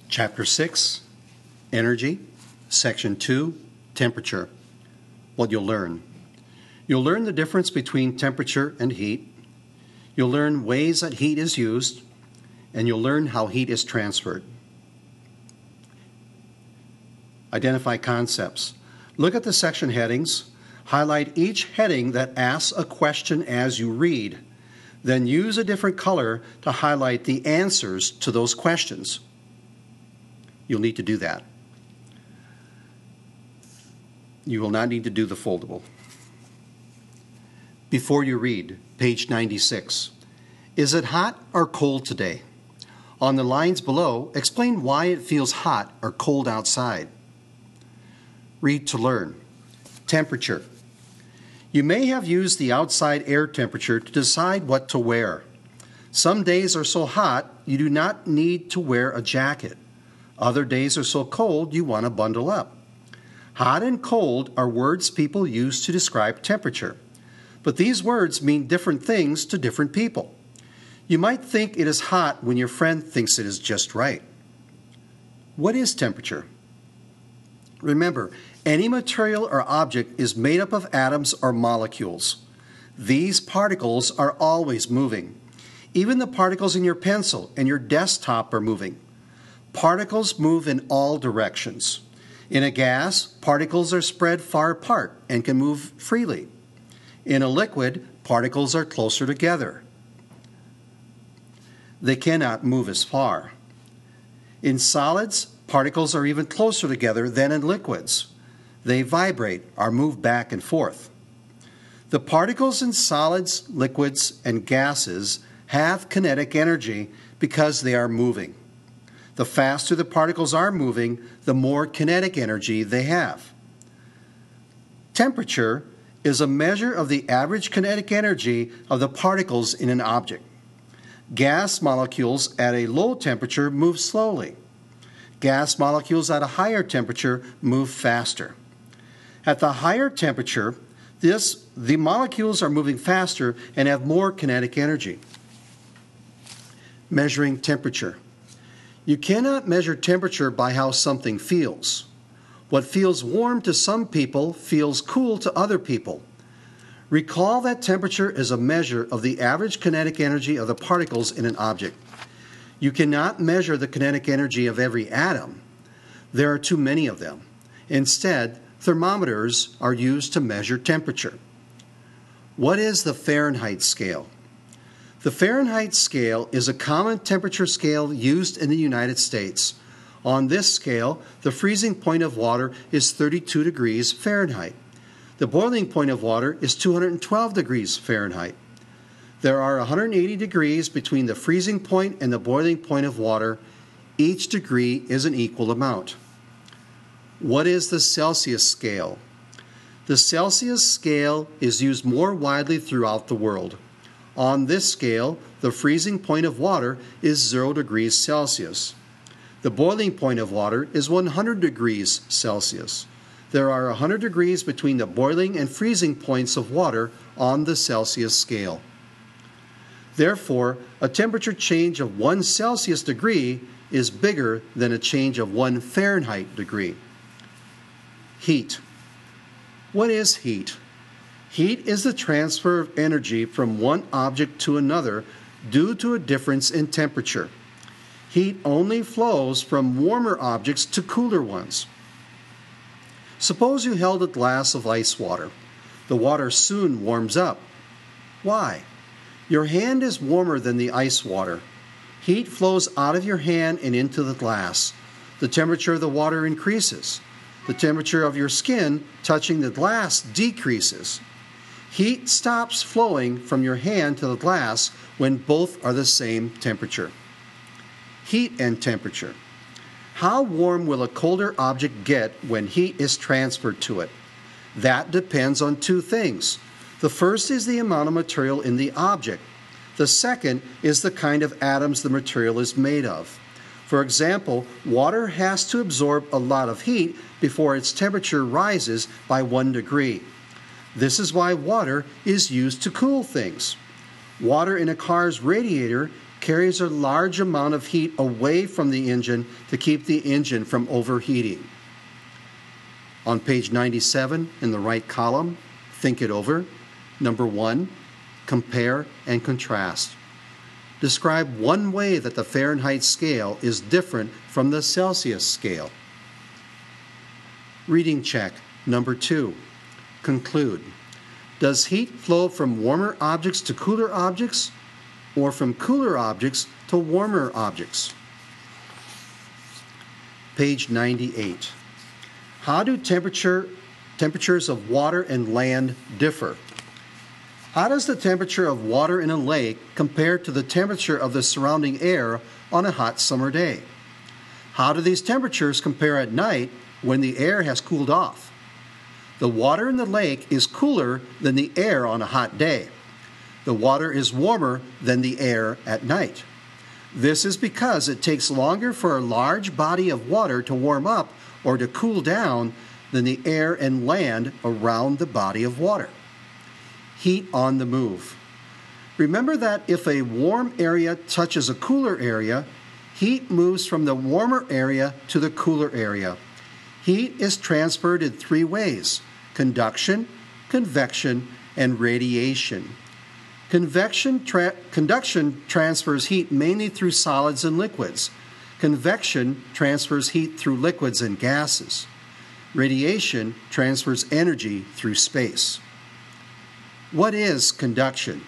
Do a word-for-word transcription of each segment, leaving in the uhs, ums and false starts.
Chapter six, Energy. Section two, Temperature. What you'll learn. You'll learn the difference between temperature and heat. You'll learn ways that heat is used, and you'll learn how heat is transferred. Identify concepts. Look at the section headings. Highlight each heading that asks a question as you read. Then use a different color to highlight the answers to those questions. You'll need to do that. You will not need to do the foldable. Before you read, page ninety-six. Is it hot or cold today? On the lines below, explain why it feels hot or cold outside. Read to learn. Temperature. You may have used the outside air temperature to decide what to wear. Some days are so hot you do not need to wear a jacket. Other days are so cold you want to bundle up. Hot and cold are words people use to describe temperature. But these words mean different things to different people. You might think it is hot when your friend thinks it is just right. What is temperature? Remember, any material or object is made up of atoms or molecules. These particles are always moving. Even the particles in your pencil and your desktop are moving. Particles move in all directions. In a gas, particles are spread far apart and can move freely. In a liquid, particles are closer together. They cannot move as far. In solids, particles are even closer together than in liquids. They vibrate or move back and forth. The particles in solids, liquids, and gases have kinetic energy because they are moving. The faster the particles are moving, the more kinetic energy they have. Temperature is a measure of the average kinetic energy of the particles in an object. Gas molecules at a low temperature move slowly. Gas molecules at a higher temperature move faster. At the higher temperature, this, the molecules are moving faster and have more kinetic energy. Measuring temperature. You cannot measure temperature by how something feels. What feels warm to some people feels cool to other people. Recall that temperature is a measure of the average kinetic energy of the particles in an object. You cannot measure the kinetic energy of every atom. There are too many of them. Instead, thermometers are used to measure temperature. What is the Fahrenheit scale? The Fahrenheit scale is a common temperature scale used in the United States. On this scale, the freezing point of water is thirty-two degrees Fahrenheit. The boiling point of water is two hundred twelve degrees Fahrenheit. There are one hundred eighty degrees between the freezing point and the boiling point of water. Each degree is an equal amount. What is the Celsius scale? The Celsius scale is used more widely throughout the world. On this scale, the freezing point of water is zero degrees Celsius. The boiling point of water is one hundred degrees Celsius. There are one hundred degrees between the boiling and freezing points of water on the Celsius scale. Therefore, a temperature change of one Celsius degree is bigger than a change of one Fahrenheit degree. Heat. What is heat? Heat is the transfer of energy from one object to another due to a difference in temperature. Heat only flows from warmer objects to cooler ones. Suppose you held a glass of ice water. The water soon warms up. Why? Your hand is warmer than the ice water. Heat flows out of your hand and into the glass. The temperature of the water increases. The temperature of your skin touching the glass decreases. Heat stops flowing from your hand to the glass when both are the same temperature. Heat and temperature. How warm will a colder object get when heat is transferred to it? That depends on two things. The first is the amount of material in the object. The second is the kind of atoms the material is made of. For example, water has to absorb a lot of heat before its temperature rises by one degree. This is why water is used to cool things. Water in a car's radiator carries a large amount of heat away from the engine to keep the engine from overheating. On page ninety-seven, in the right column, think it over. Number one, compare and contrast. Describe one way that the Fahrenheit scale is different from the Celsius scale. Reading check. Number two, conclude. Does heat flow from warmer objects to cooler objects, or from cooler objects to warmer objects? Page ninety-eight. How do temperature, temperatures of water and land differ? How does the temperature of water in a lake compare to the temperature of the surrounding air on a hot summer day? How do these temperatures compare at night when the air has cooled off? The water in the lake is cooler than the air on a hot day. The water is warmer than the air at night. This is because it takes longer for a large body of water to warm up or to cool down than the air and land around the body of water. Heat on the move. Remember that if a warm area touches a cooler area, heat moves from the warmer area to the cooler area. Heat is transferred in three ways: conduction, convection, and radiation. Convection tra- conduction transfers heat mainly through solids and liquids. Convection transfers heat through liquids and gases. Radiation transfers energy through space. What is conduction?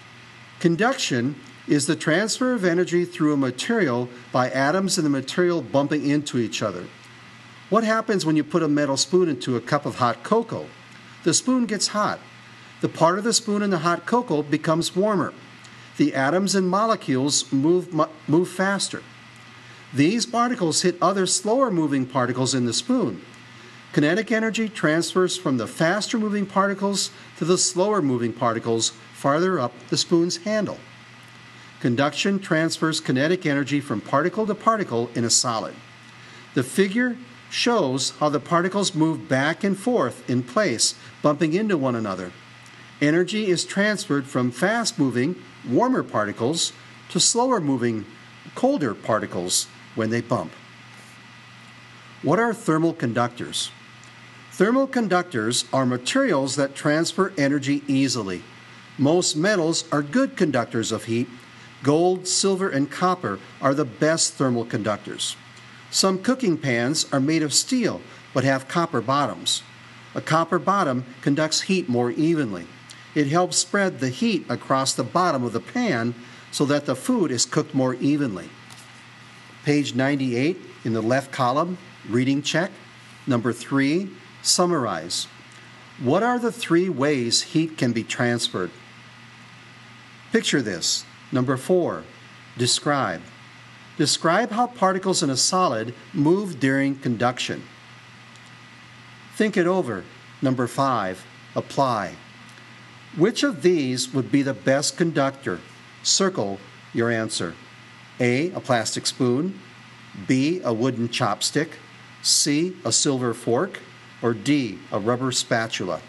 Conduction is the transfer of energy through a material by atoms in the material bumping into each other. What happens when you put a metal spoon into a cup of hot cocoa? The spoon gets hot. The part of the spoon in the hot cocoa becomes warmer. The atoms and molecules move, move faster. These particles hit other slower moving particles in the spoon. Kinetic energy transfers from the faster moving particles to the slower moving particles farther up the spoon's handle. Conduction transfers kinetic energy from particle to particle in a solid. The figure shows how the particles move back and forth in place, bumping into one another. Energy is transferred from fast-moving, warmer particles to slower-moving, colder particles when they bump. What are thermal conductors? Thermal conductors are materials that transfer energy easily. Most metals are good conductors of heat. Gold, silver, and copper are the best thermal conductors. Some cooking pans are made of steel but have copper bottoms. A copper bottom conducts heat more evenly. It helps spread the heat across the bottom of the pan so that the food is cooked more evenly. Page ninety-eight in the left column, reading check. Number three, summarize. What are the three ways heat can be transferred? Picture this. Number four, describe. Describe how particles in a solid move during conduction. Think it over. Number five, apply. Which of these would be the best conductor? Circle your answer. A, a plastic spoon. B, a wooden chopstick. C, a silver fork. Or D, a rubber spatula.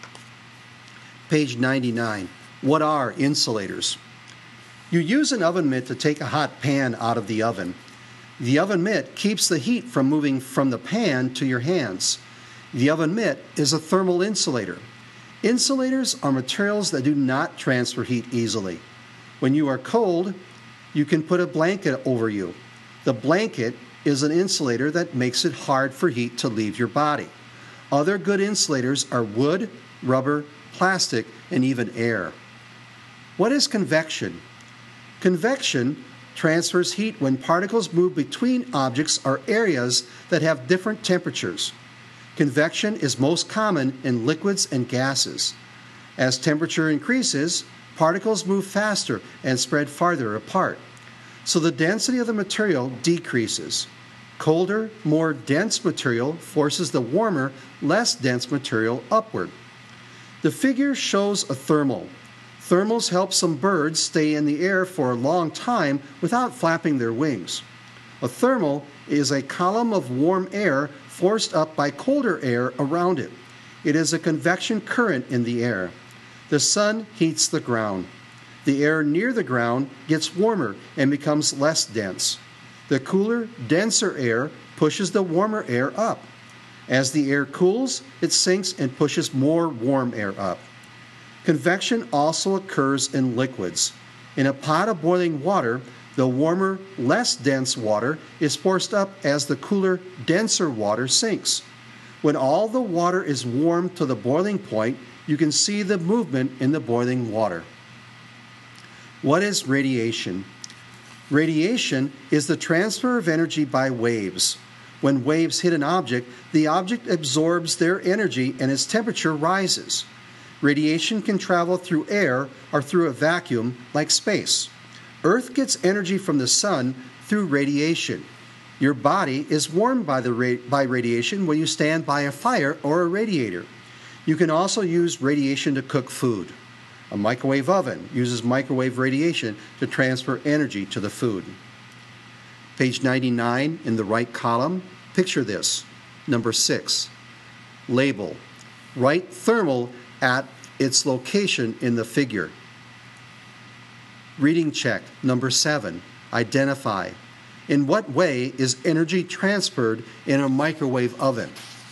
Page ninety-nine. What are insulators? You use an oven mitt to take a hot pan out of the oven. The oven mitt keeps the heat from moving from the pan to your hands. The oven mitt is a thermal insulator. Insulators are materials that do not transfer heat easily. When you are cold, you can put a blanket over you. The blanket is an insulator that makes it hard for heat to leave your body. Other good insulators are wood, rubber, plastic, and even air. What is convection? Convection transfers heat when particles move between objects or areas that have different temperatures. Convection is most common in liquids and gases. As temperature increases, particles move faster and spread farther apart, so the density of the material decreases. Colder, more dense material forces the warmer, less dense material upward. The figure shows a thermal. Thermals help some birds stay in the air for a long time without flapping their wings. A thermal is a column of warm air forced up by colder air around it. It is a convection current in the air. The sun heats the ground. The air near the ground gets warmer and becomes less dense. The cooler, denser air pushes the warmer air up. As the air cools, it sinks and pushes more warm air up. Convection also occurs in liquids. In a pot of boiling water, the warmer, less dense water is forced up as the cooler, denser water sinks. When all the water is warmed to the boiling point, you can see the movement in the boiling water. What is radiation? Radiation is the transfer of energy by waves. When waves hit an object, the object absorbs their energy and its temperature rises. Radiation can travel through air or through a vacuum like space. Earth gets energy from the sun through radiation. Your body is warmed by, the ra- by radiation when you stand by a fire or a radiator. You can also use radiation to cook food. A microwave oven uses microwave radiation to transfer energy to the food. Page ninety-nine in the right column, picture this. Number six, label. Write thermal at its location in the figure. Reading check. Number seven, identify. In what way is energy transferred in a microwave oven?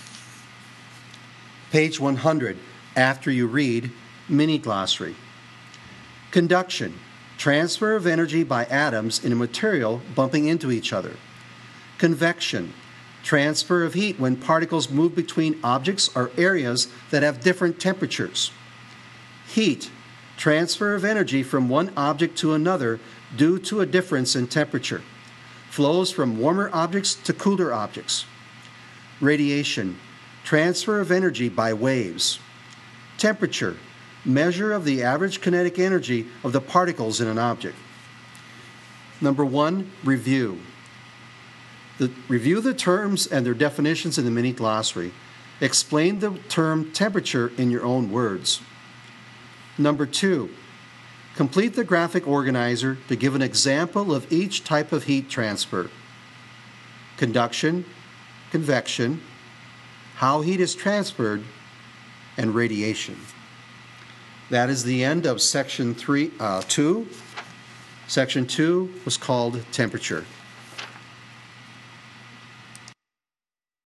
Page one hundred, after you read, mini glossary. Conduction. Transfer of energy by atoms in a material bumping into each other. Convection. Transfer of heat when particles move between objects or areas that have different temperatures. Heat. Transfer of energy from one object to another due to a difference in temperature. Flows from warmer objects to cooler objects. Radiation. Transfer of energy by waves. Temperature. Measure of the average kinetic energy of the particles in an object. Number one, review. The, review the terms and their definitions in the mini glossary. Explain the term temperature in your own words. Number two, complete the graphic organizer to give an example of each type of heat transfer. Conduction, convection, how heat is transferred, and radiation. That is the end of section three, uh, two. Section two was called temperature.